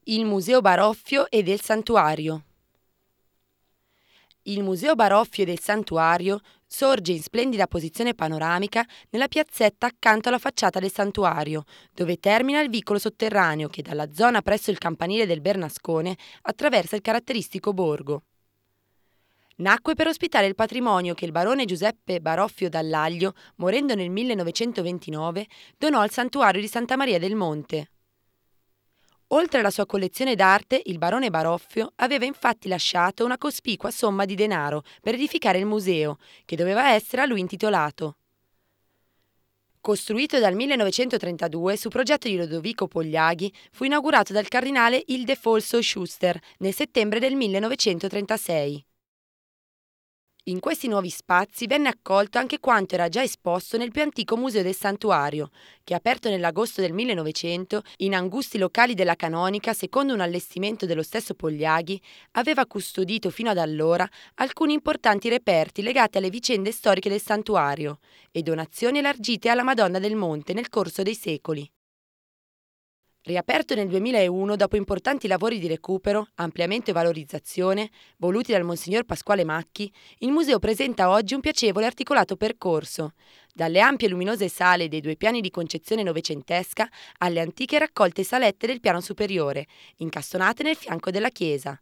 Il Museo Baroffio e del Santuario. Il Museo Baroffio e del Santuario sorge in splendida posizione panoramica nella piazzetta accanto alla facciata del santuario, dove termina il vicolo sotterraneo che dalla zona presso il campanile del Bernascone attraversa il caratteristico borgo. Nacque per ospitare il patrimonio che il barone Giuseppe Baroffio Dall'Aglio, morendo nel 1929, donò al santuario di Santa Maria del Monte. Oltre alla sua collezione d'arte, il barone Baroffio aveva infatti lasciato una cospicua somma di denaro per edificare il museo, che doveva essere a lui intitolato. Costruito dal 1932 su progetto di Lodovico Pogliaghi, fu inaugurato dal cardinale Ildefonso Schuster nel settembre del 1936. In questi nuovi spazi venne accolto anche quanto era già esposto nel più antico museo del santuario, che aperto nell'agosto del 1900 in angusti locali della Canonica secondo un allestimento dello stesso Pogliaghi, aveva custodito fino ad allora alcuni importanti reperti legati alle vicende storiche del santuario e donazioni elargite alla Madonna del Monte nel corso dei secoli. Riaperto nel 2001 dopo importanti lavori di recupero, ampliamento e valorizzazione, voluti dal Monsignor Pasquale Macchi, il museo presenta oggi un piacevole e articolato percorso, dalle ampie e luminose sale dei due piani di concezione novecentesca alle antiche raccolte salette del piano superiore, incastonate nel fianco della chiesa.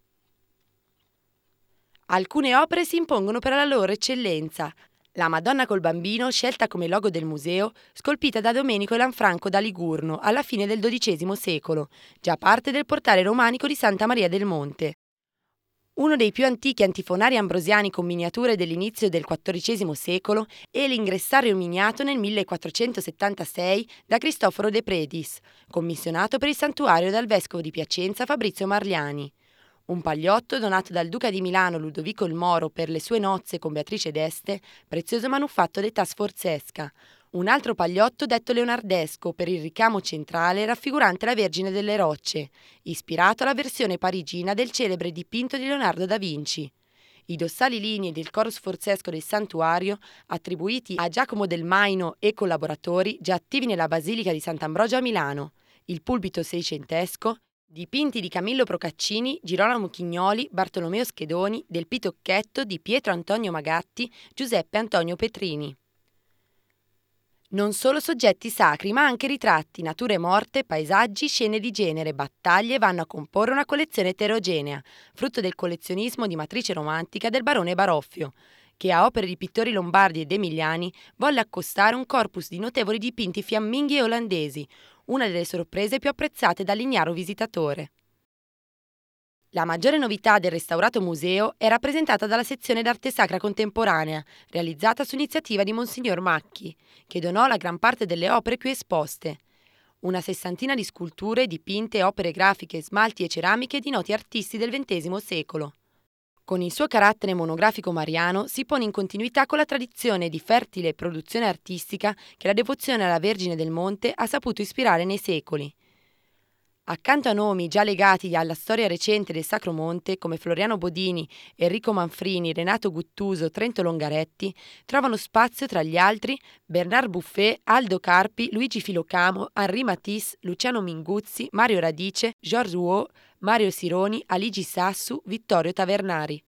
Alcune opere si impongono per la loro eccellenza. La Madonna col Bambino, scelta come logo del museo, scolpita da Domenico Lanfranco da Ligurno alla fine del XII secolo, già parte del portale romanico di Santa Maria del Monte. Uno dei più antichi antifonari ambrosiani con miniature dell'inizio del XIV secolo è l'ingressario miniato nel 1476 da Cristoforo de Predis, commissionato per il santuario dal vescovo di Piacenza Fabrizio Marliani. Un pagliotto donato dal duca di Milano Ludovico il Moro per le sue nozze con Beatrice d'Este, prezioso manufatto d'età sforzesca. Un altro pagliotto detto leonardesco per il ricamo centrale raffigurante la Vergine delle Rocce, ispirato alla versione parigina del celebre dipinto di Leonardo da Vinci. I dossali lignei del coro sforzesco del santuario, attribuiti a Giacomo del Maino e collaboratori, già attivi nella Basilica di Sant'Ambrogio a Milano. Il pulpito seicentesco, dipinti di Camillo Procaccini, Girolamo Chignoli, Bartolomeo Schedoni, del Pitocchetto di Pietro Antonio Magatti, Giuseppe Antonio Petrini. Non solo soggetti sacri, ma anche ritratti, nature morte, paesaggi, scene di genere, battaglie vanno a comporre una collezione eterogenea, frutto del collezionismo di matrice romantica del barone Baroffio, che a opere di pittori lombardi ed emiliani volle accostare un corpus di notevoli dipinti fiamminghi e olandesi, una delle sorprese più apprezzate dall'ignaro visitatore. La maggiore novità del restaurato museo è rappresentata dalla sezione d'arte sacra contemporanea, realizzata su iniziativa di Monsignor Macchi, che donò la gran parte delle opere qui esposte. Una sessantina di sculture, dipinte, opere grafiche, smalti e ceramiche di noti artisti del XX secolo. Con il suo carattere monografico mariano si pone in continuità con la tradizione di fertile produzione artistica che la devozione alla Vergine del Monte ha saputo ispirare nei secoli. Accanto a nomi già legati alla storia recente del Sacro Monte, come Floriano Bodini, Enrico Manfrini, Renato Guttuso, Trento Longaretti, trovano spazio tra gli altri Bernard Buffet, Aldo Carpi, Luigi Filocamo, Henri Matisse, Luciano Minguzzi, Mario Radice, Georges Rouault, Mario Sironi, Aligi Sassu, Vittorio Tavernari.